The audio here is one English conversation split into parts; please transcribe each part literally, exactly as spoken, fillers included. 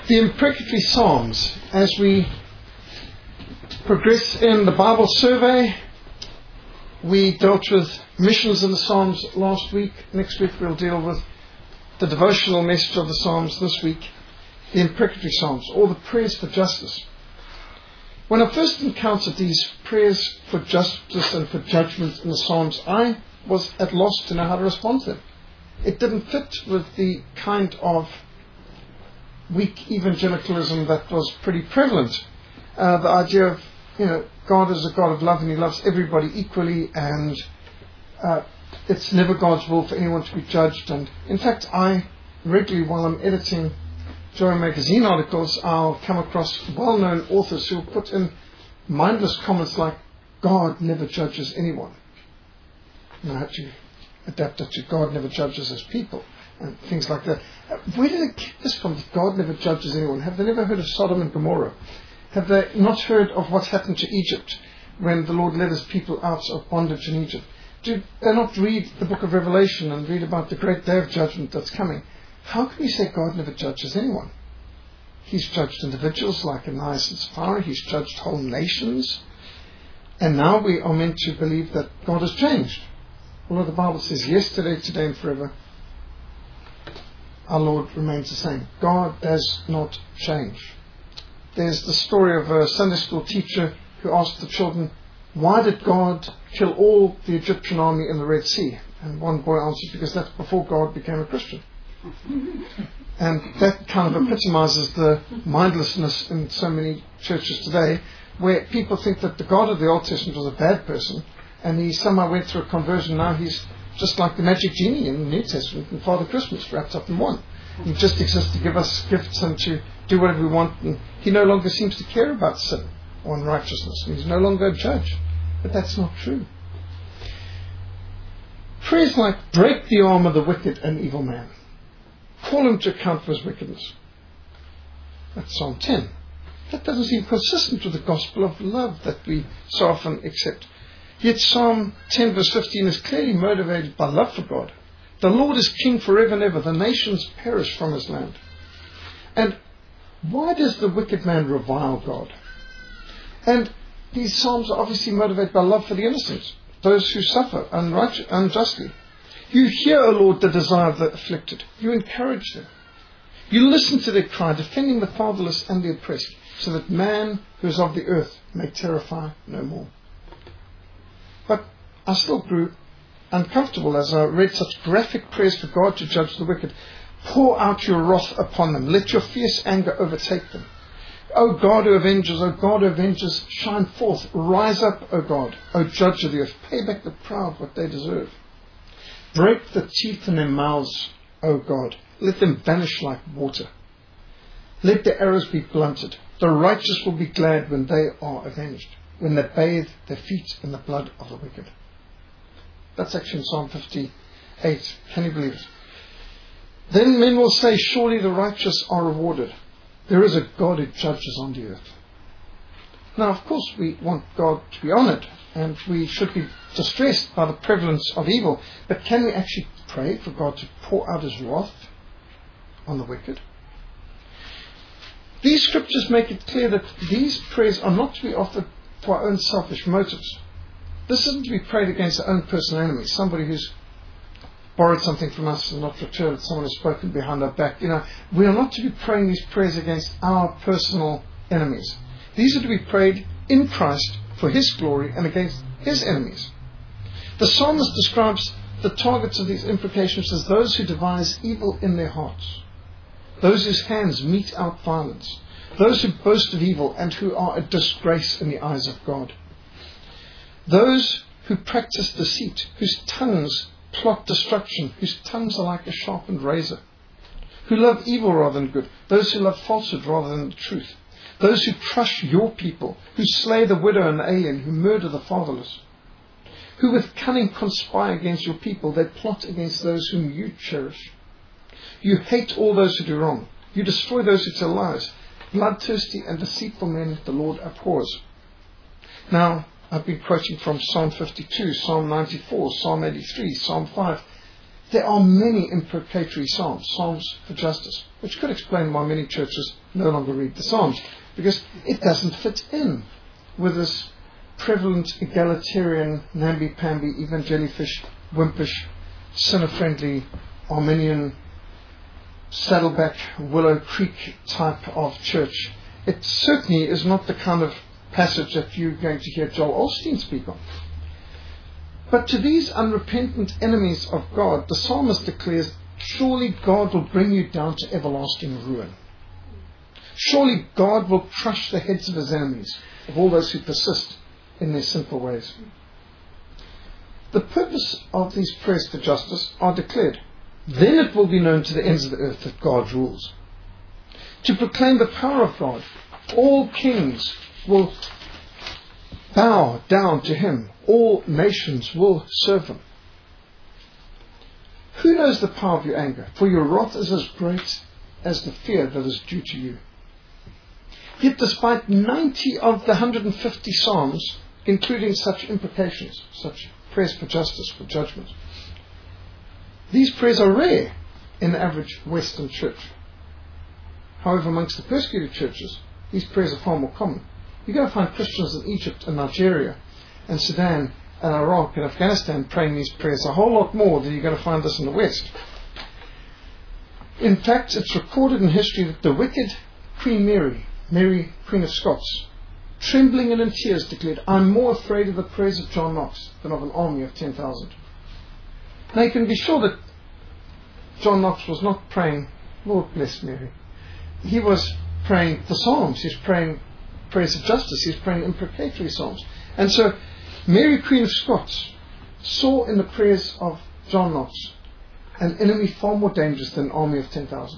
The imprecatory Psalms. As we progress in the Bible survey, we dealt with missions in the Psalms last week. Next week we'll deal with the devotional message of the Psalms. This week, the imprecatory Psalms, or the prayers for justice. When I first encountered these prayers for justice and for judgment in the Psalms, I was at loss to know how to respond to them. It didn't fit with the kind of weak evangelicalism that was pretty prevalent. Uh, the idea of, you know, God is a God of love and He loves everybody equally, and uh, it's never God's will for anyone to be judged. And in fact, I regularly, while I'm editing Joy Magazine articles, I'll come across well-known authors who will put in mindless comments like, God never judges anyone. And I had to adapt it to God never judges His people, and things like that. Where did they get this from, that God never judges anyone? Have they never heard of Sodom and Gomorrah? Have they not heard of what happened to Egypt when the Lord led His people out of bondage in Egypt? Do they not read the book of Revelation and read about the great day of judgment that's coming? How can we say God never judges anyone? He's judged individuals like Ananias and Sapphira. He's judged whole nations. And now we are meant to believe that God has changed. Although the Bible says yesterday, today and forever, our Lord remains the same. God does not change. There's the story of a Sunday school teacher who asked the children, why did God kill all the Egyptian army in the Red Sea? And one boy answered, because that's before God became a Christian. And that kind of epitomizes the mindlessness in so many churches today, where people think that the God of the Old Testament was a bad person, and he somehow went through a conversion. Now he's just like the magic genie in the New Testament and Father Christmas wrapped up in one. He just exists to give us gifts and to do whatever we want, and he no longer seems to care about sin or unrighteousness, and he's no longer a judge. But that's not true. Prayers like, break the arm of the wicked and evil man. Call him to account for his wickedness. That's Psalm ten. That doesn't seem consistent with the gospel of love that we so often accept. Yet Psalm ten verse fifteen is clearly motivated by love for God. The Lord is king forever and ever. The nations perish from His land. And why does the wicked man revile God? And these Psalms are obviously motivated by love for the innocent, those who suffer unright- unjustly. You hear, O Lord, the desire of the afflicted. You encourage them. You listen to their cry, defending the fatherless and the oppressed, so that man who is of the earth may terrify no more. But I still grew uncomfortable as I read such graphic prayers for God to judge the wicked. Pour out your wrath upon them. Let your fierce anger overtake them. O God who avenges, O God who avenges, shine forth. Rise up, O God, O judge of the earth. Pay back the proud what they deserve. Break the teeth in their mouths, O God. Let them vanish like water. Let their arrows be blunted. The righteous will be glad when they are avenged, when they bathe their feet in the blood of the wicked. That's actually in Psalm fifty-eight. Can you believe it? Then men will say, surely the righteous are rewarded. There is a God who judges on the earth. Now, of course, we want God to be honoured, and we should be distressed by the prevalence of evil. But can we actually pray for God to pour out His wrath on the wicked? These scriptures make it clear that these prayers are not to be offered for our own selfish motives. This isn't to be prayed against our own personal enemies, somebody who's borrowed something from us and not returned, someone who's spoken behind our back. You know, we are not to be praying these prayers against our personal enemies. These are to be prayed in Christ for His glory and against His enemies. The psalmist describes the targets of these imprecations as those who devise evil in their hearts, those whose hands mete out violence, those who boast of evil and who are a disgrace in the eyes of God, those who practice deceit, whose tongues plot destruction, whose tongues are like a sharpened razor, who love evil rather than good, those who love falsehood rather than the truth, those who crush your people, who slay the widow and the alien, who murder the fatherless, who with cunning conspire against your people. They plot against those whom you cherish. You hate all those who do wrong. You destroy those who tell lies. Bloodthirsty and deceitful men the Lord abhors. Now, I've been quoting from Psalm fifty-two, Psalm ninety-four, Psalm eighty-three, Psalm five. there are many imprecatory psalms, psalms for justice, which could explain why many churches no longer read the Psalms, because it doesn't fit in with this prevalent egalitarian, namby-pamby, evangelifish, wimpish, sinner-friendly, Arminian, Saddleback, Willow Creek type of church. It certainly is not the kind of passage that you're going to hear Joel Osteen speak on. But to these unrepentant enemies of God, the psalmist declares, surely God will bring you down to everlasting ruin. Surely God will crush the heads of his enemies, of all those who persist in their sinful ways. The purpose of these prayers for justice are declared. Then it will be known to the ends of the earth that God rules. To proclaim the power of God, all kings will bow down to him. All nations will serve him. Who knows the power of your anger? For your wrath is as great as the fear that is due to you. Yet despite ninety of the one hundred fifty psalms, including such imprecations, such prayers for justice, for judgment, these prayers are rare in the average Western church. However, amongst the persecuted churches, these prayers are far more common. You're going to find Christians in Egypt and Nigeria and Sudan and Iraq and Afghanistan praying these prayers a whole lot more than you're going to find this in the West. In fact, it's recorded in history that the wicked Queen Mary, Mary, Queen of Scots, trembling and in tears, declared, I'm more afraid of the prayers of John Knox than of an army of ten thousand. Now you can be sure that John Knox was not praying, Lord bless Mary. He was praying the Psalms. He's praying prayers of justice. He's praying imprecatory psalms. And so Mary, Queen of Scots, saw in the prayers of John Knox an enemy far more dangerous than an army of ten thousand.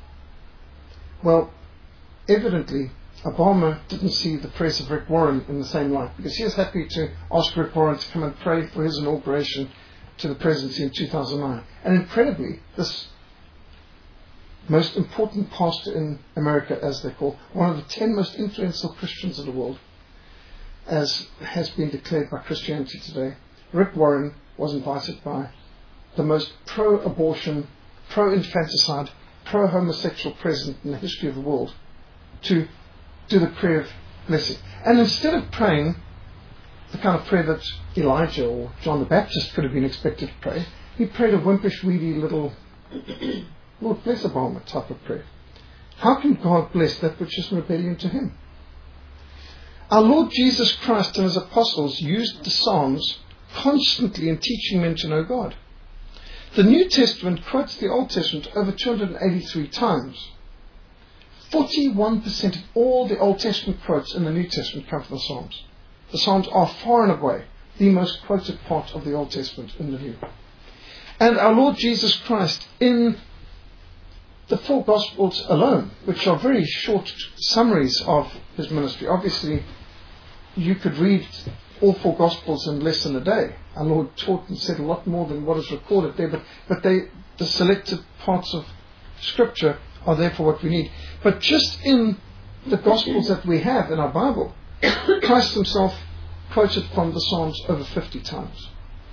Well, evidently, Obama didn't see the prayers of Rick Warren in the same light, because he was happy to ask Rick Warren to come and pray for his inauguration to the presidency in two thousand nine. And incredibly, this most important pastor in America, as they call, one of the ten most influential Christians in the world, as has been declared by Christianity Today, Rick Warren was invited by the most pro-abortion, pro-infanticide, pro-homosexual president in the history of the world to do the prayer of blessing. And instead of praying the kind of prayer that Elijah or John the Baptist could have been expected to pray, he prayed a wimpish, weedy little Lord bless Obama type of prayer. How can God bless that which is in rebellion to him? Our Lord Jesus Christ and his apostles used the Psalms constantly in teaching men to know God. The New Testament quotes the Old Testament over two hundred eighty-three times. forty-one percent of all the Old Testament quotes in the New Testament come from the Psalms. The Psalms are far and away the most quoted part of the Old Testament in the New. And our Lord Jesus Christ, in the four Gospels alone, which are very short summaries of his ministry. Obviously, you could read all four Gospels in less than a day. Our Lord taught and said a lot more than what is recorded there, but, but they, the selected parts of Scripture are therefore what we need. But just in the Gospels that we have in our Bible, Christ himself quoted from the Psalms over fifty times.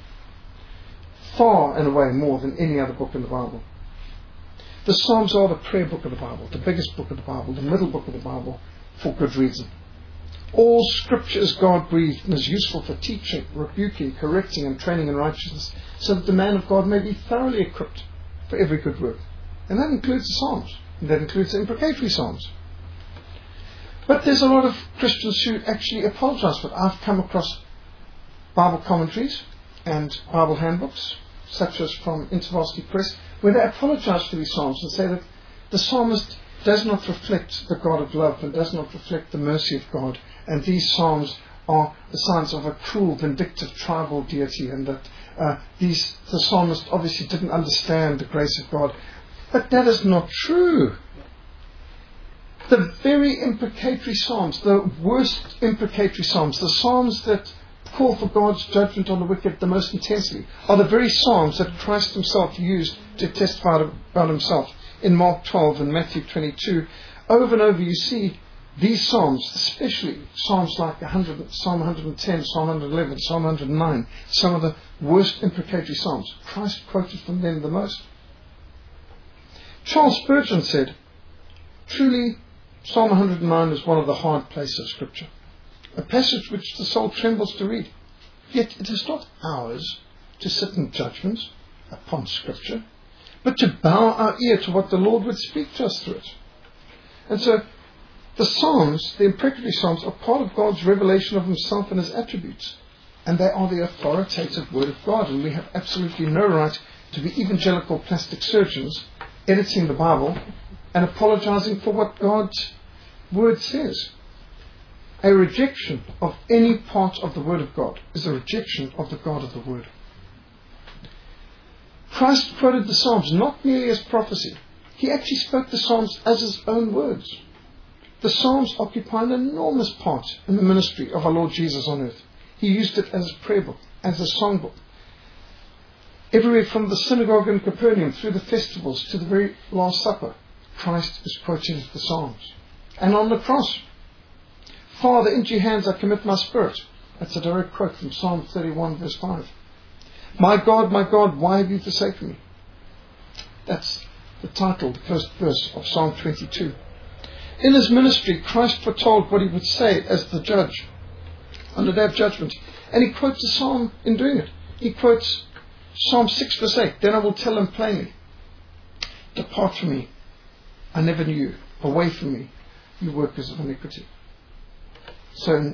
Far and away more than any other book in the Bible. The Psalms are the prayer book of the Bible, the biggest book of the Bible, the middle book of the Bible, for good reason. All Scripture is God-breathed and is useful for teaching, rebuking, correcting, and training in righteousness, so that the man of God may be thoroughly equipped for every good work. And that includes the Psalms, and that includes the imprecatory Psalms. But there's a lot of Christians who actually apologize for it. I've come across Bible commentaries and Bible handbooks, such as from InterVarsity Press, where they apologize for these Psalms and say that the psalmist does not reflect the God of love and does not reflect the mercy of God, and these Psalms are the signs of a cruel, vindictive tribal deity, and that uh, these the psalmist obviously didn't understand the grace of God. But that is not true. The very imprecatory Psalms, the worst imprecatory Psalms, the Psalms that call for God's judgment on the wicked the most intensely, are the very Psalms that Christ himself used to testify about himself. In Mark twelve and Matthew twenty-two, over and over you see these Psalms, especially Psalms like one hundred, Psalm one hundred ten, Psalm one hundred eleven, Psalm one hundred nine, some of the worst imprecatory Psalms, Christ quoted from them the most. Charles Spurgeon said, truly, Psalm one hundred nine is one of the hard places of Scripture, a passage which the soul trembles to read. Yet it is not ours to sit in judgment upon Scripture, but to bow our ear to what the Lord would speak to us through it. And so, the Psalms, the imprecatory Psalms, are part of God's revelation of Himself and His attributes. And they are the authoritative Word of God. And we have absolutely no right to be evangelical plastic surgeons editing the Bible and apologizing for what God's Word says. A rejection of any part of the Word of God is a rejection of the God of the Word. Christ quoted the Psalms not merely as prophecy. He actually spoke the Psalms as His own words. The Psalms occupy an enormous part in the ministry of our Lord Jesus on earth. He used it as a prayer book, as a songbook. Everywhere from the synagogue in Capernaum through the festivals to the very Last Supper, Christ is quoting the Psalms. And on the cross, Father, into your hands I commit my spirit. That's a direct quote from Psalm thirty-one verse five. My God, my God, why have you forsaken me? That's the title, the first verse of Psalm twenty-two. In His ministry, Christ foretold what He would say as the judge on the day of judgment. And He quotes a psalm in doing it. He quotes Psalm six verse eight. Then I will tell them plainly, depart from me, I never knew you. Away from me, you workers of iniquity. So in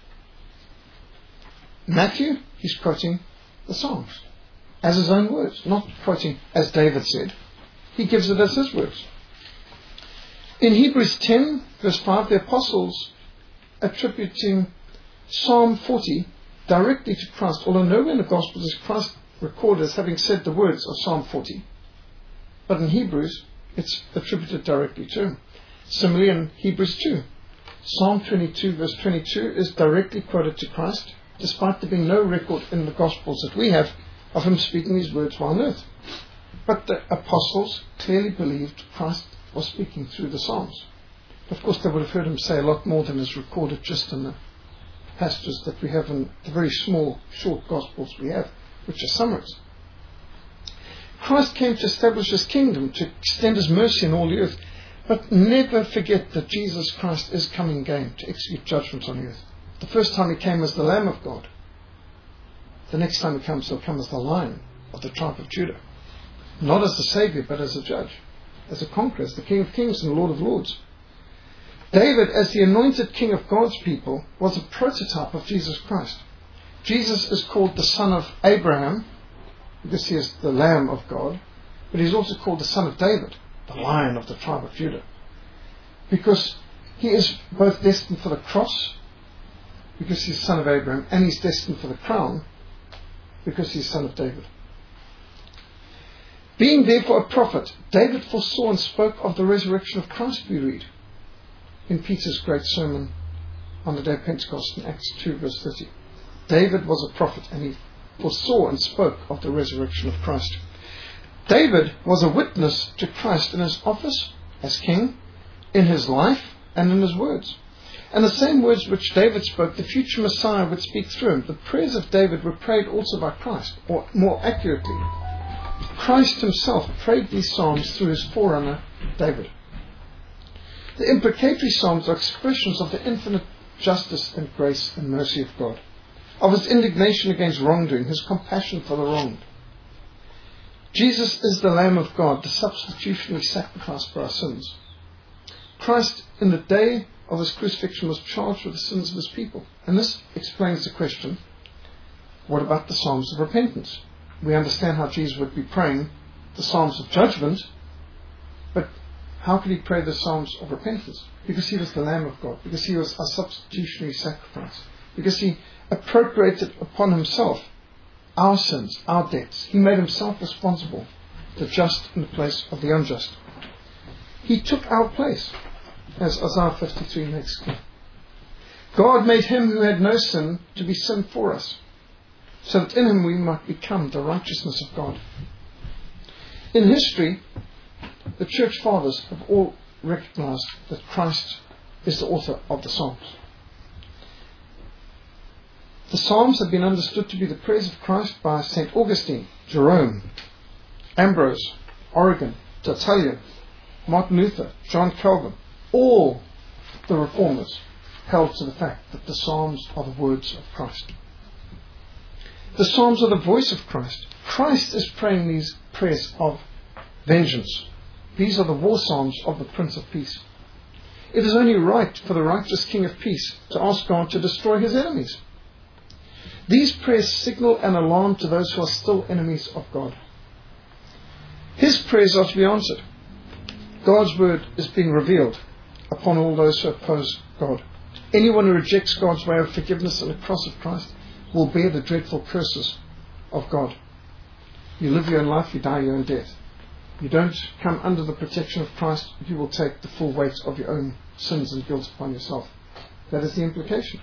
Matthew, he's quoting the Psalms as his own words, not quoting as David said. He gives it as his words. In Hebrews ten, verse five, the apostles attributing Psalm forty directly to Christ, although nowhere in the Gospels is Christ recorded as having said the words of Psalm forty. But in Hebrews, it's attributed directly to Him. Similarly in Hebrews two, Psalm twenty-two, verse twenty-two is directly quoted to Christ, despite there being no record in the Gospels that we have of Him speaking these words while on earth. But the apostles clearly believed Christ was speaking through the Psalms. Of course, they would have heard Him say a lot more than is recorded just in the passages that we have in the very small, short Gospels we have, which are summaries. Christ came to establish His kingdom, to extend His mercy in all the earth. But never forget that Jesus Christ is coming again to execute judgment on the earth. The first time He came as the Lamb of God. The next time He comes, He'll come as the Lion of the tribe of Judah. Not as the Savior, but as a judge, as a conqueror, as the King of Kings and Lord of Lords. David, as the anointed king of God's people, was a prototype of Jesus Christ. Jesus is called the son of Abraham, because he is the Lamb of God, but he's also called the son of David, the Lion of the tribe of Judah, because he is both destined for the cross, because he's son of Abraham, and he's destined for the crown, because he's son of David. Being therefore a prophet, David foresaw and spoke of the resurrection of Christ, we read in Peter's great sermon on the day of Pentecost in Acts two verse thirty. David was a prophet and he foresaw and spoke of the resurrection of Christ. David was a witness to Christ in His office as king, in His life and in His words. And the same words which David spoke, the future Messiah would speak through him. The prayers of David were prayed also by Christ, or more accurately, Christ Himself prayed these psalms through His forerunner, David. The imprecatory psalms are expressions of the infinite justice and grace and mercy of God, of His indignation against wrongdoing, His compassion for the wronged. Jesus is the Lamb of God, the substitutionary sacrifice for our sins. Christ, in the day of His crucifixion, was charged with the sins of His people. And this explains the question, what about the psalms of repentance? We understand how Jesus would be praying the psalms of judgment, but how could He pray the psalms of repentance? Because He was the Lamb of God, because He was our substitutionary sacrifice, because He appropriated upon Himself our sins, our debts. He made Himself responsible, the just in the place of the unjust. He took our place, as Isaiah fifty-three makes clear. God made Him who had no sin to be sin for us, so that in Him we might become the righteousness of God. In history, the church fathers have all recognized that Christ is the author of the Psalms. The Psalms have been understood to be the prayers of Christ by Saint Augustine, Jerome, Ambrose, Origen, Tertullian, Martin Luther, John Calvin. All the reformers held to the fact that the Psalms are the words of Christ. The Psalms are the voice of Christ. Christ is praying these prayers of vengeance. These are the war psalms of the Prince of Peace. It is only right for the righteous King of Peace to ask God to destroy his enemies. These prayers signal an alarm to those who are still enemies of God. His prayers are to be answered. God's word is being revealed upon all those who oppose God. Anyone who rejects God's way of forgiveness and the cross of Christ will bear the dreadful curses of God. You live your own life, you die your own death. You don't come under the protection of Christ, you will take the full weight of your own sins and guilt upon yourself. That is the implication.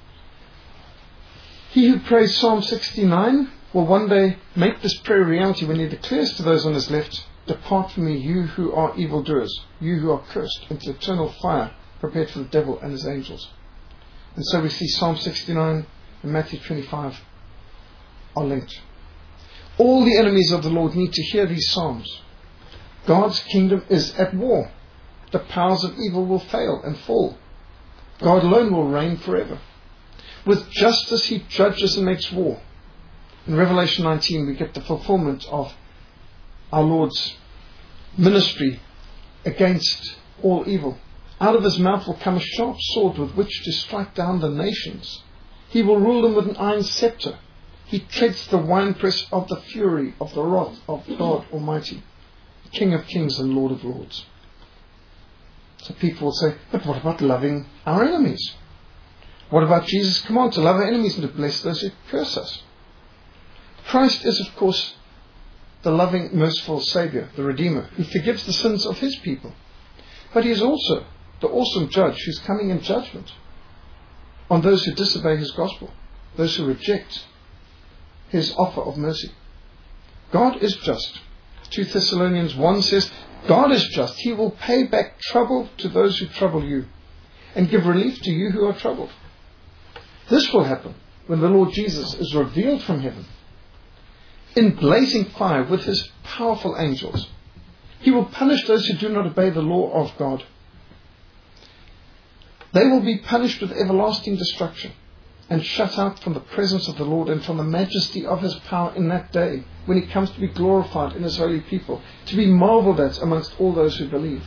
He who prays Psalm sixty-nine will one day make this prayer a reality when he declares to those on his left, "Depart from me, you who are evildoers, you who are cursed, into eternal fire prepared for the devil and his angels." And so we see Psalm sixty-nine and Matthew twenty-five are linked. All the enemies of the Lord need to hear these Psalms. God's kingdom is at war. The powers of evil will fail and fall. God alone will reign forever. With justice he judges and makes war. In Revelation nineteen we get the fulfillment of our Lord's ministry against all evil. Out of his mouth will come a sharp sword with which to strike down the nations. He will rule them with an iron scepter. He treads the winepress of the fury of the wrath of God Almighty, King of kings and Lord of lords. So people will say, but what about loving our enemies? What about Jesus' command to love our enemies and to bless those who curse us? Christ is, of course, the loving, merciful Saviour, the Redeemer, who forgives the sins of his people. But he is also the awesome judge who's coming in judgment on those who disobey his gospel, those who reject his offer of mercy. God is just. two Thessalonians one says, God is just. He will pay back trouble to those who trouble you and give relief to you who are troubled. This will happen when the Lord Jesus is revealed from heaven in blazing fire with his powerful angels. He will punish those who do not obey the law of God. They will be punished with everlasting destruction and shut out from the presence of the Lord and from the majesty of his power in that day when he comes to be glorified in his holy people, to be marveled at amongst all those who believe.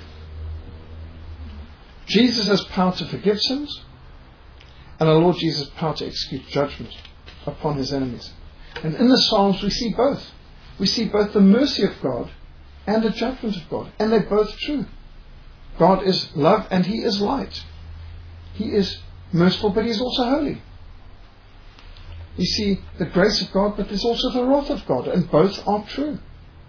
Jesus has power to forgive sins, and our Lord Jesus has power to execute judgment upon his enemies. And in the Psalms we see both. We see both the mercy of God and the judgment of God, and they're both true. God is love and he is light. He is merciful, but he is also holy. You see the grace of God, but there's also the wrath of God, and both are true.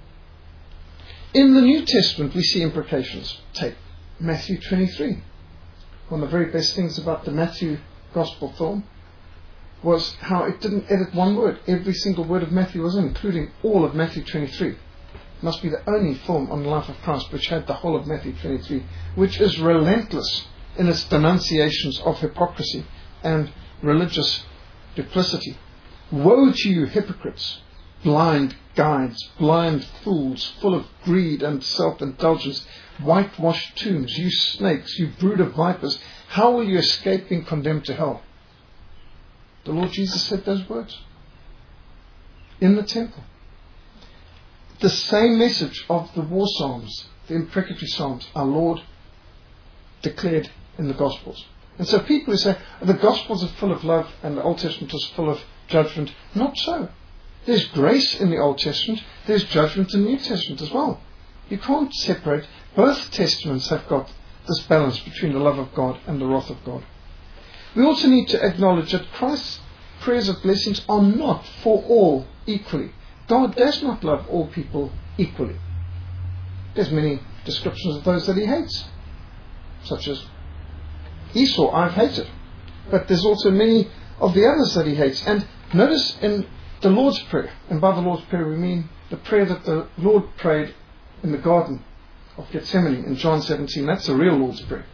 In the New Testament we see implications. Take Matthew twenty-three. One of the very best things about the Matthew Gospel film was how it didn't edit one word. Every single word of Matthew was in, including all of Matthew twenty-three. It must be the only film on the life of Christ which had the whole of Matthew twenty-three, which is relentless in its denunciations of hypocrisy and religious duplicity. Woe to you, hypocrites, blind guides, blind fools, full of greed and self-indulgence, whitewashed tombs, you snakes, you brood of vipers, how will you escape being condemned to hell? The Lord Jesus said those words in the temple. The same message of the war psalms, the imprecatory psalms, our Lord declared in the Gospels. And so people who say the Gospels are full of love and the Old Testament is full of judgment, not so. There's grace in the Old Testament, there's judgment in the New Testament as well. You can't separate. Both Testaments have got this balance between the love of God and the wrath of God. We also need to acknowledge that Christ's prayers of blessings are not for all equally. God does not love all people equally. There's many descriptions of those that he hates, such as Esau, I've hated. But there's also many of the others that he hates. And notice in the Lord's Prayer, and by the Lord's Prayer we mean the prayer that the Lord prayed in the Garden of Gethsemane in John seventeen. That's the real Lord's Prayer.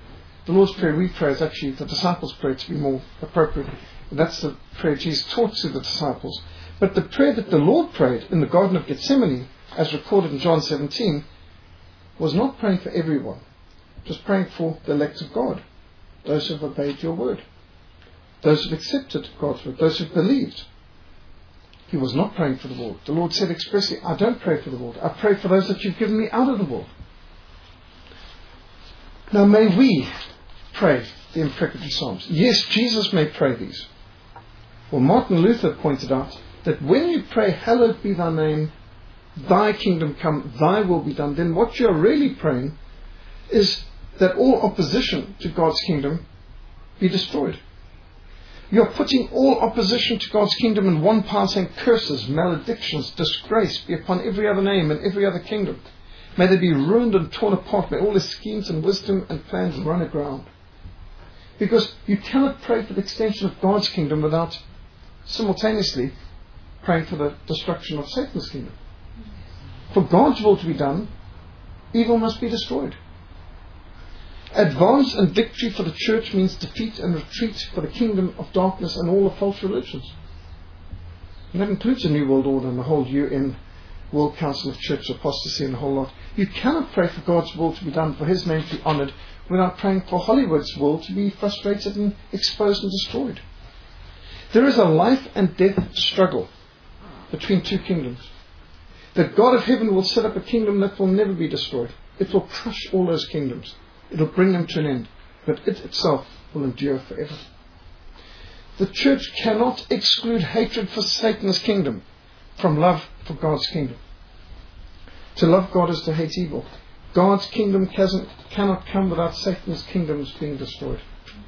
The Lord's Prayer we pray is actually the disciples' prayer, to be more appropriate. And that's the prayer Jesus taught to the disciples. But the prayer that the Lord prayed in the Garden of Gethsemane, as recorded in John seventeen, was not praying for everyone. It was praying for the elect of God, those who have obeyed your word, those who have accepted God's word, those who have believed. He was not praying for the world. The Lord said expressly, I don't pray for the world. I pray for those that you've given me out of the world. Now may we pray the imprecatory Psalms. Yes, Jesus may pray these. Well, Martin Luther pointed out that when you pray, hallowed be thy name, thy kingdom come, thy will be done, then what you're really praying is that all opposition to God's kingdom be destroyed. You're putting all opposition to God's kingdom in one pile, saying curses, maledictions, disgrace be upon every other name and every other kingdom. May they be ruined and torn apart. May all their schemes and wisdom and plans run aground. Because you cannot pray for the extension of God's kingdom without simultaneously praying for the destruction of Satan's kingdom. For God's will to be done, evil must be destroyed. Advance and victory for the church means defeat and retreat for the kingdom of darkness and all the false religions. And that includes the New World Order and the whole U N World Council of Church Apostasy and the whole lot. You cannot pray for God's will to be done, for His name to be honoured, without praying for Hollywood's will to be frustrated and exposed and destroyed. There is a life and death struggle between two kingdoms. The God of heaven will set up a kingdom that will never be destroyed. It will crush all those kingdoms. It will bring them to an end. But it itself will endure forever. The church cannot exclude hatred for Satan's kingdom from love for God's kingdom. To love God is to hate evil. God's kingdom cannot come without Satan's kingdoms being destroyed.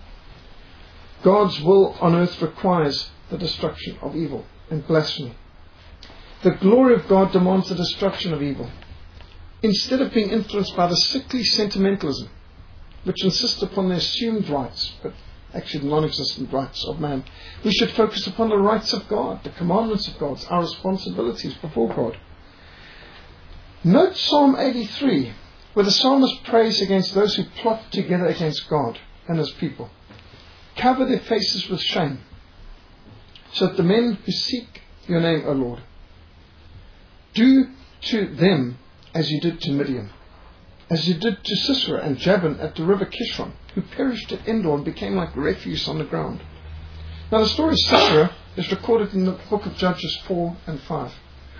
God's will on earth requires the destruction of evil and blasphemy. The glory of God demands the destruction of evil. Instead of being influenced by the sickly sentimentalism, which insists upon the assumed rights, but actually the non-existent rights of man, we should focus upon the rights of God, the commandments of God, our responsibilities before God. Note Psalm eighty-three, where the psalmist prays against those who plot together against God and His people. Cover their faces with shame, so that the men who seek your name, O Lord, do to them as you did to Midian, as you did to Sisera and Jabin at the river Kishon, who perished at Endor and became like refuse on the ground. Now the story of Sisera is recorded in the book of Judges four and five.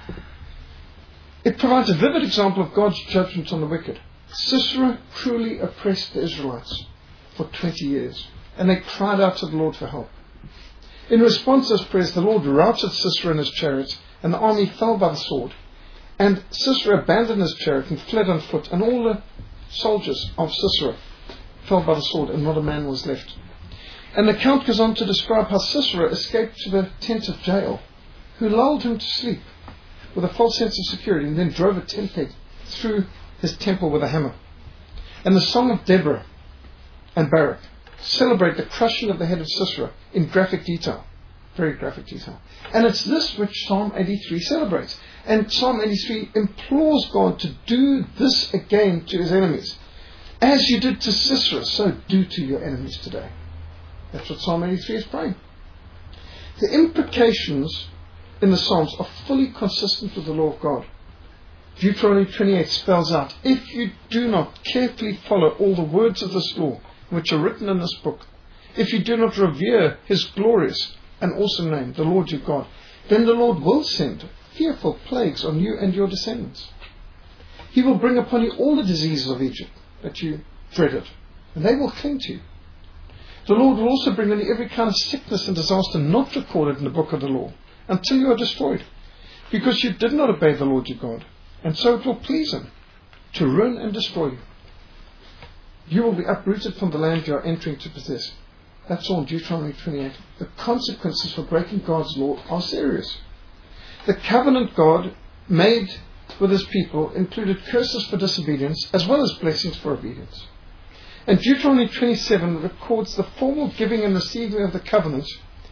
It provides a vivid example of God's judgment on the wicked. Sisera cruelly oppressed the Israelites for twenty years, and they cried out to the Lord for help. In response to those prayers, the Lord routed Sisera and his chariots, and the army fell by the sword. And Sisera abandoned his chariot and fled on foot, and all the soldiers of Sisera fell by the sword, and not a man was left. And the account goes on to describe how Sisera escaped to the tent of Jael, who lulled him to sleep with a false sense of security, and then drove a tent peg through his temple with a hammer. And the song of Deborah and Barak celebrate the crushing of the head of Sisera in graphic detail. Very graphic detail. And it's this which Psalm eighty-three celebrates. And Psalm eighty-three implores God to do this again to His enemies. As you did to Sisera, so do to your enemies today. That's what Psalm eighty-three is praying. The implications in the Psalms are fully consistent with the law of God. Deuteronomy twenty-eight spells out, if you do not carefully follow all the words of this law, which are written in this book, if you do not revere His glorious and awesome name, the Lord your God, then the Lord will send fearful plagues on you and your descendants. He will bring upon you all the diseases of Egypt that you dreaded, and they will cling to you. The Lord will also bring on you every kind of sickness and disaster not recorded in the book of the law, until you are destroyed, because you did not obey the Lord your God, and so it will please Him to ruin and destroy you. You will be uprooted from the land you are entering to possess. That's all in Deuteronomy twenty-eight. The consequences for breaking God's law are serious. The covenant God made with His people included curses for disobedience as well as blessings for obedience. And Deuteronomy twenty-seven records the formal giving and receiving of the covenant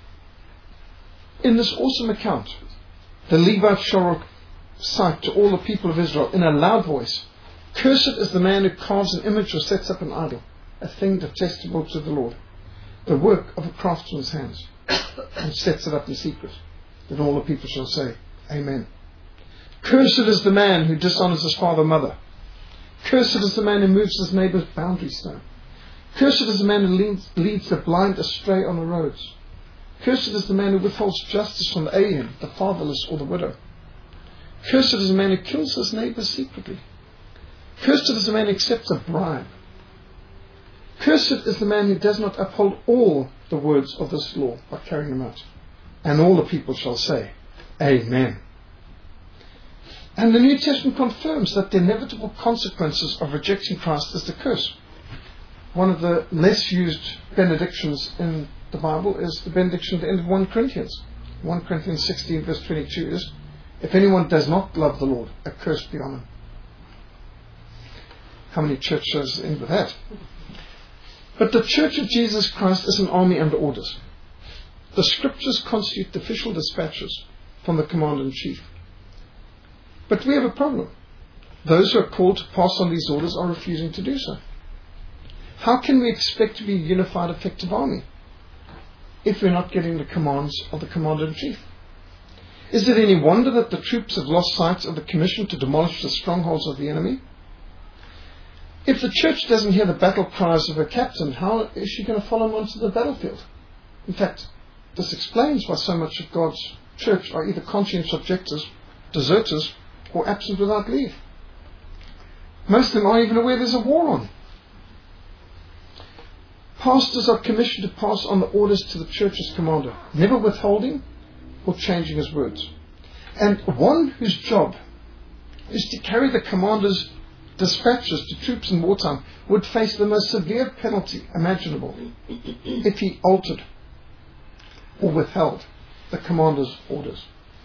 in this awesome account. The Levites shall recite to all the people of Israel in a loud voice, cursed is the man who carves an image or sets up an idol. a thing detestable to the Lord, the work of a craftsman's hands, and sets it up in secret. Then all the people shall say, Amen. Cursed is the man who dishonors his father and mother. Cursed is the man who moves his neighbour's boundary stone. Cursed is the man who leads, leads the blind astray on the roads. Cursed is the man who withholds justice from the alien, the fatherless, or the widow. Cursed is the man who kills his neighbour secretly. Cursed is the man who accepts a bribe. Cursed is the man who does not uphold all the words of this law by carrying them out. And all the people shall say, Amen. And the New Testament confirms that the inevitable consequences of rejecting Christ is the curse. One of the less used benedictions in the Bible is the benediction at the end of First Corinthians. First Corinthians sixteen verse twenty-two is, if anyone does not love the Lord, a curse be on him. How many churches end with that? But the Church of Jesus Christ is an army under orders. The Scriptures constitute the official dispatches from the Commander-in-Chief. But we have a problem. Those who are called to pass on these orders are refusing to do so. How can we expect to be a unified, effective army if we're not getting the commands of the Commander-in-Chief? Is it any wonder that the troops have lost sight of the commission to demolish the strongholds of the enemy? If the church doesn't hear the battle cries of her captain, how is she going to follow him onto the battlefield? In fact, this explains why so much of God's church are either conscientious objectors, deserters, or absent without leave. Most of them aren't even aware there's a war on. Pastors are commissioned to pass on the orders to the church's commander, never withholding or changing his words. And one whose job is to carry the commander's dispatches to troops in wartime would face the most severe penalty imaginable if he altered or withheld the commander's orders.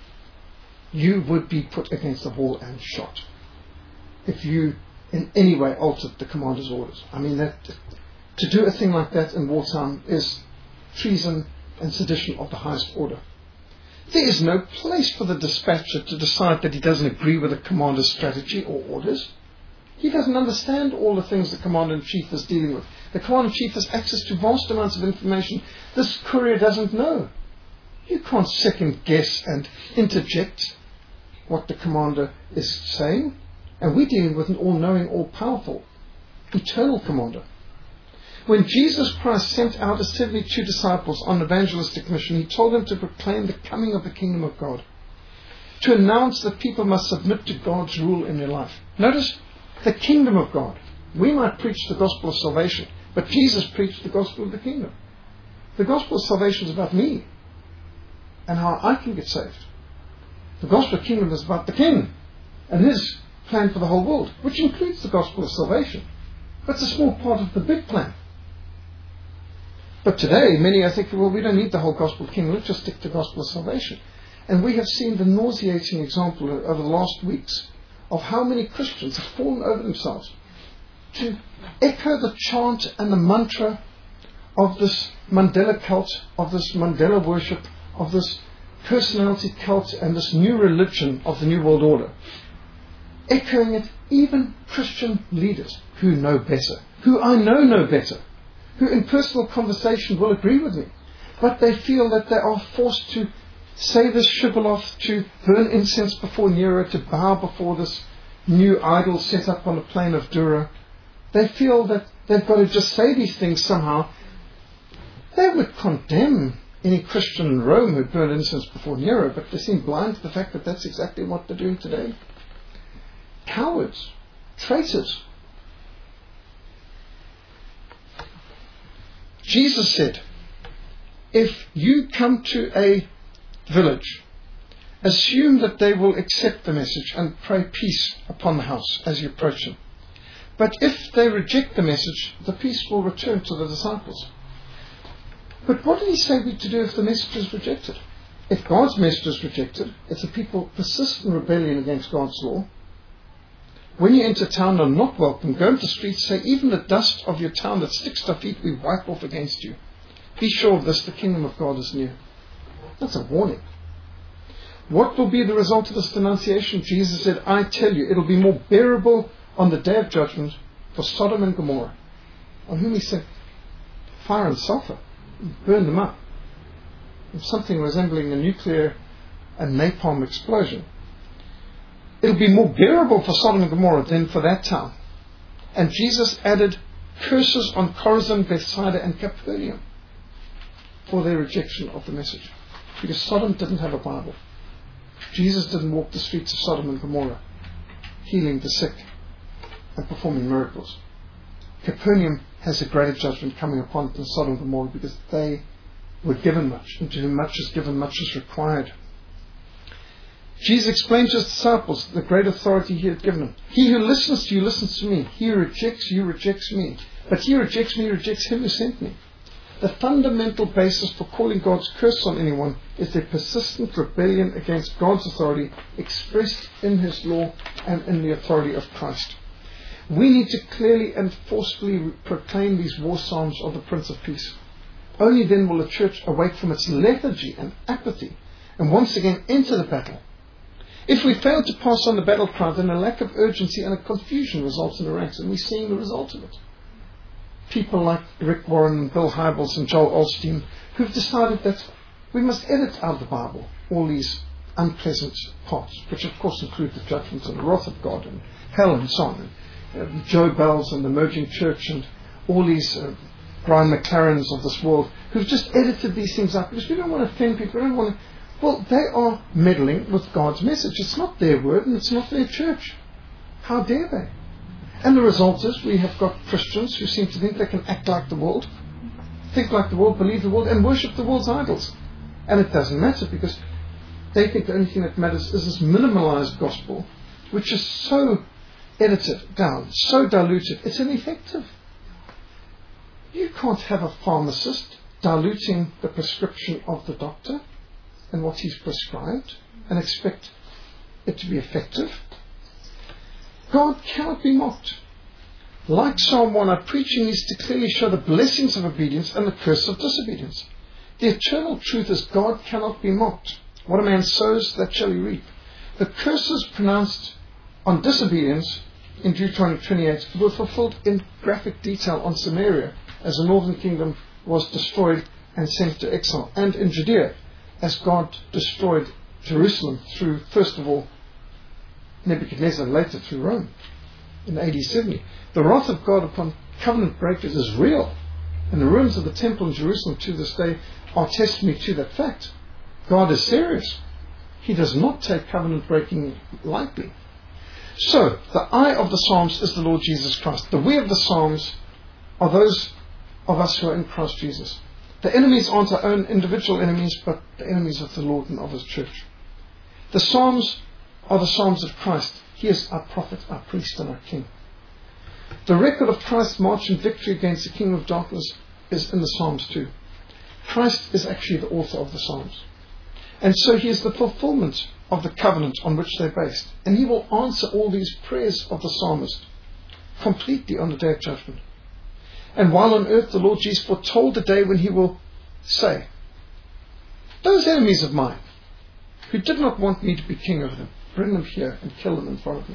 You would be put against the wall and shot if you in any way altered the commander's orders. I mean, that to do a thing like that in wartime is treason and sedition of the highest order. There is no place for the dispatcher to decide that he doesn't agree with the commander's strategy or orders. He doesn't understand all the things the Commander-in-Chief is dealing with. The Commander-in-Chief has access to vast amounts of information this courier doesn't know. You can't second guess and interject what the commander is saying. And we're dealing with an all-knowing, all-powerful, eternal commander. When Jesus Christ sent out his seventy-two disciples on evangelistic mission, he told them to proclaim the coming of the kingdom of God, to announce that people must submit to God's rule in their life. Notice, the kingdom of God. We might preach the gospel of salvation, but Jesus preached the gospel of the kingdom. The gospel of salvation is about me and how I can get saved. The gospel of the kingdom is about the king and his plan for the whole world, which includes the gospel of salvation. But it's a small part of the big plan. But today, many are thinking, well, we don't need the whole gospel of the kingdom, let's just stick to the gospel of salvation. And we have seen the nauseating example over the last weeks of how many Christians have fallen over themselves to echo the chant and the mantra of this Mandela cult, of this Mandela worship, of this personality cult and this new religion of the New World Order. Echoing it, even Christian leaders who know better, who I know know better, who in personal conversation will agree with me, but they feel that they are forced to say this shibboleth, to burn incense before Nero, to bow before this new idol set up on the plain of Dura. They feel that they've got to just say these things somehow. They would condemn any Christian in Rome who burned incense before Nero, but they seem blind to the fact that that's exactly what they're doing today. Cowards, traitors. Jesus said, if you come to a village, assume that they will accept the message and pray peace upon the house as you approach them. But if they reject the message, the peace will return to the disciples. But what did he say we to do if the message is rejected? If God's message is rejected, if the people persist in rebellion against God's law, when you enter town and are not welcome, go into the streets, say, even the dust of your town that sticks to our feet, we wipe off against you. Be sure of this, the kingdom of God is near. That's a warning. What will be the result of this denunciation? Jesus said, I tell you, it will be more bearable on the day of judgment for Sodom and Gomorrah on whom he sent fire and sulfur, burned them up. Something resembling a nuclear and napalm explosion. It'll be more bearable for Sodom and Gomorrah than for that town. And Jesus added curses on Chorazin, Bethsaida, and Capernaum for their rejection of the message. Because Sodom didn't have a Bible. Jesus didn't walk the streets of Sodom and Gomorrah, healing the sick and performing miracles. Capernaum has a greater judgment coming upon it than Sodom and Gomorrah, because they were given much, and to whom much is given, much is required. Jesus explained to his disciples the great authority he had given them. He who listens to you listens to me. He who rejects you rejects me. But he who rejects me rejects him who sent me. The fundamental basis for calling God's curse on anyone is their persistent rebellion against God's authority expressed in his law and in the authority of Christ. We need to clearly and forcefully proclaim these war psalms of the Prince of Peace. Only then will the church awake from its lethargy and apathy and once again enter the battle. If we fail to pass on the battle cry, then a lack of urgency and a confusion results in the ranks, and we're seeing the result of it. People like Rick Warren and Bill Hybels and Joel Osteen, who've decided that we must edit out of the Bible all these unpleasant parts, which of course include the judgment and the wrath of God and hell and so on. And, uh, Joe Bells and the Emerging Church and all these uh, Brian McLarens of this world, who've just edited these things out because we don't want to offend people. We don't want to. Well, they are meddling with God's message. It's not their word and it's not their church. How dare they? And the result is we have got Christians who seem to think they can act like the world, think like the world, believe the world, and worship the world's idols. And it doesn't matter, because they think the only thing that matters is this minimalized gospel, which is so edited down, so diluted, it's ineffective. You can't have a pharmacist diluting the prescription of the doctor and what he's prescribed and expect it to be effective. God cannot be mocked. Like Psalm one, our preaching needs to clearly show the blessings of obedience and the curse of disobedience. The eternal truth is God cannot be mocked. What a man sows, that shall he reap. The curses pronounced on disobedience in Deuteronomy twenty-eight were fulfilled in graphic detail on Samaria as the northern kingdom was destroyed and sent to exile, and in Judea as God destroyed Jerusalem through, first of all, Nebuchadnezzar, later through Rome in A D seventy. The wrath of God upon covenant breakers is real, and the ruins of the temple in Jerusalem to this day are testimony to that fact. God is serious. He does not take covenant breaking lightly. So, the I of the Psalms is the Lord Jesus Christ. The we of the Psalms are those of us who are in Christ Jesus. The enemies aren't our own individual enemies, but the enemies of the Lord and of His church. The Psalms are the Psalms of Christ. He is our prophet, our priest, and our king. The record of Christ's march in victory against the kingdom of darkness is in the Psalms too. Christ is actually the author of the Psalms. And so He is the fulfillment of the covenant on which they're based. And He will answer all these prayers of the psalmist completely on the day of judgment. And while on earth, the Lord Jesus foretold the day when He will say, those enemies of mine who did not want me to be king over them, bring them here and kill them in front of me.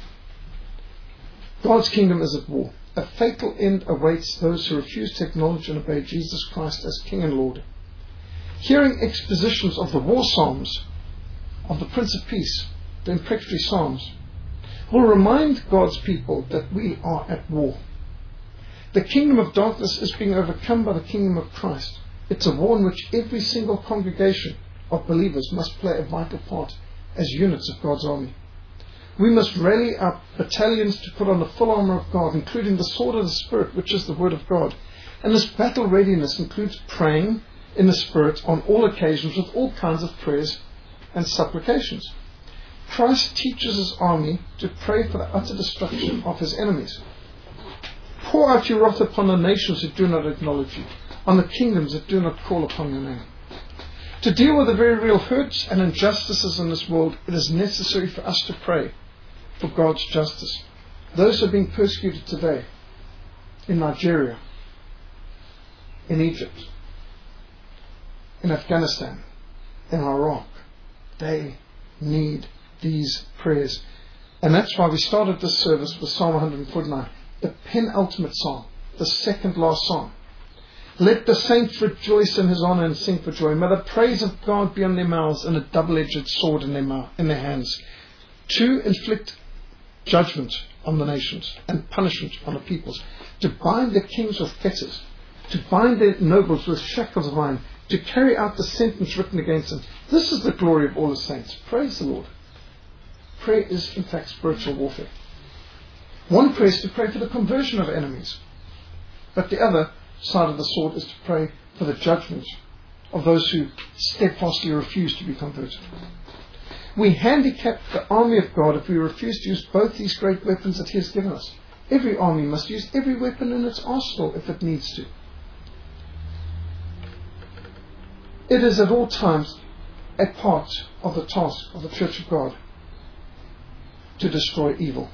God's kingdom is at war. A fatal end awaits those who refuse to acknowledge and obey Jesus Christ as King and Lord. Hearing expositions of the war psalms of the Prince of Peace, the imprecatory psalms, will remind God's people that we are at war. The kingdom of darkness is being overcome by the kingdom of Christ. It's a war in which every single congregation of believers must play a vital part as units of God's army. We must rally our battalions to put on the full armour of God, including the sword of the Spirit, which is the Word of God. And this battle readiness includes praying in the Spirit on all occasions with all kinds of prayers and supplications. Christ teaches His army to pray for the utter destruction of His enemies. Pour out your wrath upon the nations that do not acknowledge you, on the kingdoms that do not call upon your name. To deal with the very real hurts and injustices in this world, it is necessary for us to pray for God's justice. Those who are being persecuted today in Nigeria, in Egypt, in Afghanistan, in Iraq, they need these prayers. And that's why we started this service with Psalm one forty-nine, the penultimate psalm. the second last psalm. Let the saints rejoice in his honor and sing for joy. May the praise of God be on their mouths and a double-edged sword in their mouth, in their hands, to inflict judgment on the nations and punishment on the peoples, to bind their kings with fetters, to bind their nobles with shackles of iron, to carry out the sentence written against them. This is the glory of all the saints. Praise the Lord. Prayer is, in fact, spiritual warfare. One prayer is to pray for the conversion of enemies, but the other side of the sword is to pray for the judgment of those who steadfastly refuse to be converted. We handicap the army of God if we refuse to use both these great weapons that he has given us. Every army must use every weapon in its arsenal if it needs to. It is at all times a part of the task of the Church of God to destroy evil.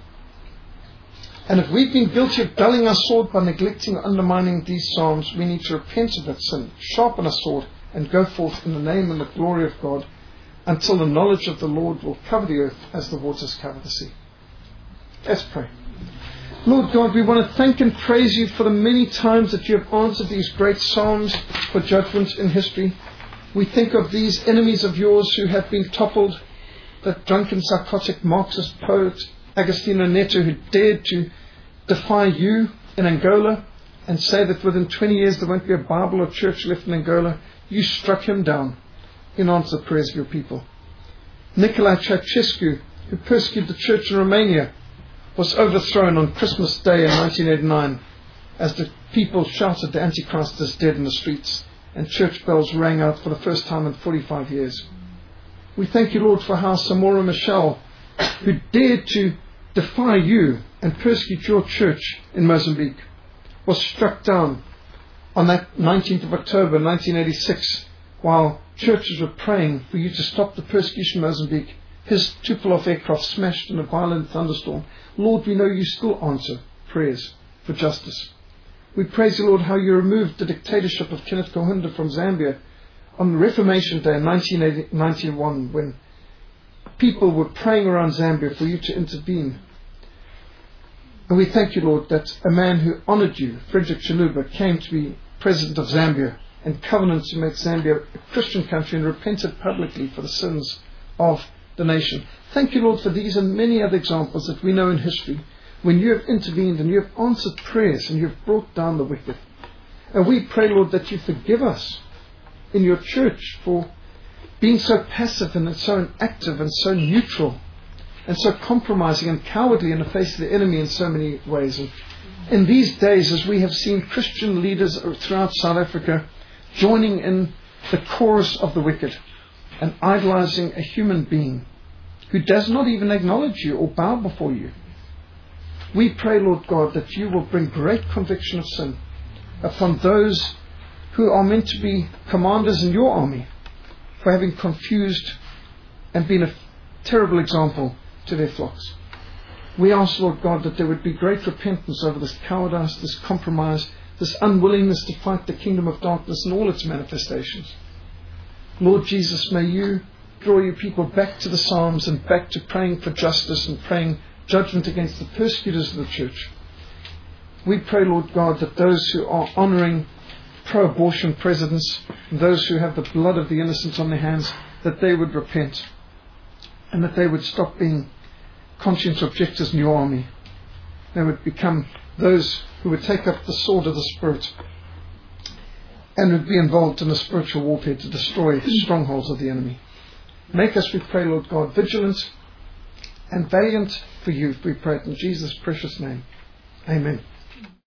And if we've been guilty of dulling our sword by neglecting or undermining these psalms, we need to repent of that sin, sharpen our sword, and go forth in the name and the glory of God until the knowledge of the Lord will cover the earth as the waters cover the sea. Let's pray. Lord God, we want to thank and praise you for the many times that you have answered these great psalms for judgment in history. We think of these enemies of yours who have been toppled, that drunken, psychotic Marxist poet Agostinho Neto, who dared to defy you in Angola and say that within twenty years there won't be a Bible or church left in Angola. You struck him down in answer to the prayers of your people. Nicolae Ceausescu, who persecuted the church in Romania, was overthrown on Christmas Day in nineteen eighty-nine as the people shouted the Antichrist is dead in the streets and church bells rang out for the first time in forty-five years. We thank you, Lord, for how Samora Machel, who dared to defy you and persecute your church in Mozambique, was struck down on that nineteenth of October nineteen eighty-six while churches were praying for you to stop the persecution in Mozambique. His Tupolev aircraft smashed in a violent thunderstorm. Lord, we know you still answer prayers for justice. We praise you, Lord, how you removed the dictatorship of Kenneth Kaunda from Zambia on Reformation Day in nineteen ninety-one, when people were praying around Zambia for you to intervene. And we thank you, Lord, that a man who honoured you, Frederick Chiluba, came to be president of Zambia and covenanted to make Zambia a Christian country and repented publicly for the sins of the nation. Thank you, Lord, for these and many other examples that we know in history when you have intervened and you have answered prayers and you have brought down the wicked. And we pray, Lord, that you forgive us in your church for being so passive and so inactive and so neutral and so compromising and cowardly in the face of the enemy in so many ways. And in these days, as we have seen Christian leaders throughout South Africa joining in the chorus of the wicked and idolizing a human being who does not even acknowledge you or bow before you, we pray, Lord God, that you will bring great conviction of sin upon those who are meant to be commanders in your army for having confused and been a terrible example to their flocks. We ask, Lord God, that there would be great repentance over this cowardice, this compromise, this unwillingness to fight the kingdom of darkness in all its manifestations. Lord Jesus, may you draw your people back to the Psalms and back to praying for justice and praying judgment against the persecutors of the church. We pray, Lord God, that those who are honouring pro-abortion presidents, those who have the blood of the innocents on their hands, that they would repent and that they would stop being conscience objectors in your army. They would become those who would take up the sword of the Spirit and would be involved in a spiritual warfare to destroy the strongholds of the enemy. Make us, we pray, Lord God, vigilant and valiant for you, we pray it in Jesus' precious name. Amen.